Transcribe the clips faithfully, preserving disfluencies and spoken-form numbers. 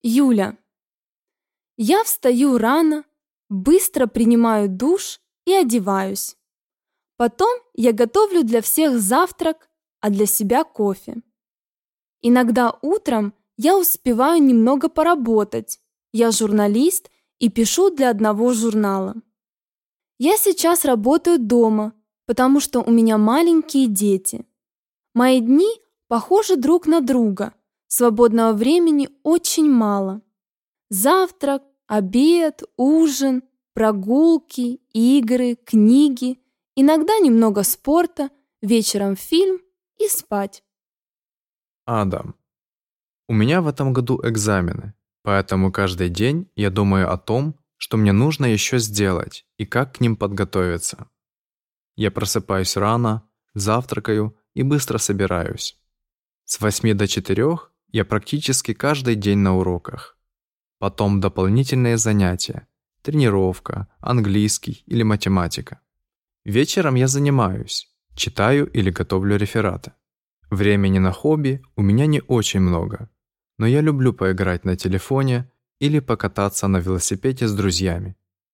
Юля. Я встаю рано, быстро принимаю душ и одеваюсь. Потом я готовлю для всех завтрак, а для себя кофе. Иногда утром я успеваю немного поработать. Я журналист и пишу для одного журнала. Я сейчас работаю дома, потому что у меня маленькие дети. Мои дни похожи друг на друга. Свободного времени очень мало. Завтрак, обед, ужин, прогулки, игры, книги, иногда немного спорта, вечером фильм и спать. Адам. У меня в этом году экзамены, поэтому каждый день я думаю о том, что мне нужно еще сделать и как к ним подготовиться. Я просыпаюсь рано, завтракаю и быстро собираюсь. С восьми до четырёх я практически каждый день на уроках. Потом дополнительные занятия, тренировка, английский или математика. Вечером я занимаюсь, читаю или готовлю рефераты. Времени на хобби у меня не очень много, но я люблю поиграть на телефоне или покататься на велосипеде с друзьями.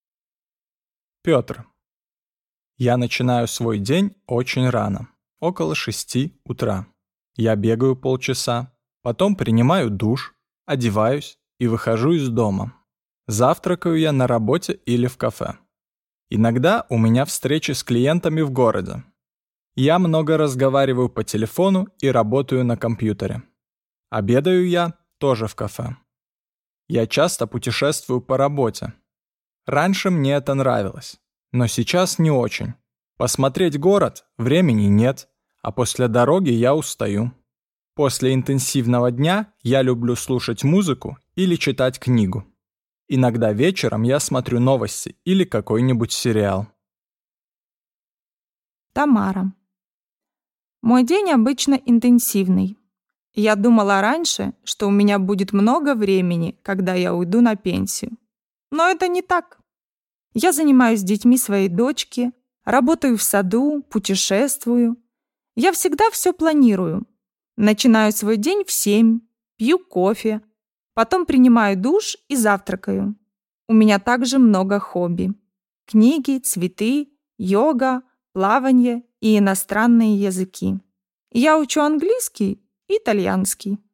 Петр. Я начинаю свой день очень рано, около шести утра. Я бегаю полчаса, потом принимаю душ, одеваюсь и выхожу из дома. Завтракаю я на работе или в кафе. Иногда у меня встречи с клиентами в городе. Я много разговариваю по телефону и работаю на компьютере. Обедаю я тоже в кафе. Я часто путешествую по работе. Раньше мне это нравилось, но сейчас не очень. Посмотреть город времени нет, а после дороги я устаю. После интенсивного дня я люблю слушать музыку или читать книгу. Иногда вечером я смотрю новости или какой-нибудь сериал. Тамара. Мой день обычно интенсивный. Я думала раньше, что у меня будет много времени, когда я уйду на пенсию. Но это не так. Я занимаюсь с детьми своей дочки, работаю в саду, путешествую. Я всегда все планирую. Начинаю свой день в семь, пью кофе, потом принимаю душ и завтракаю. У меня также много хобби. Книги, цветы, йога, плавание и иностранные языки. Я учу английский и итальянский.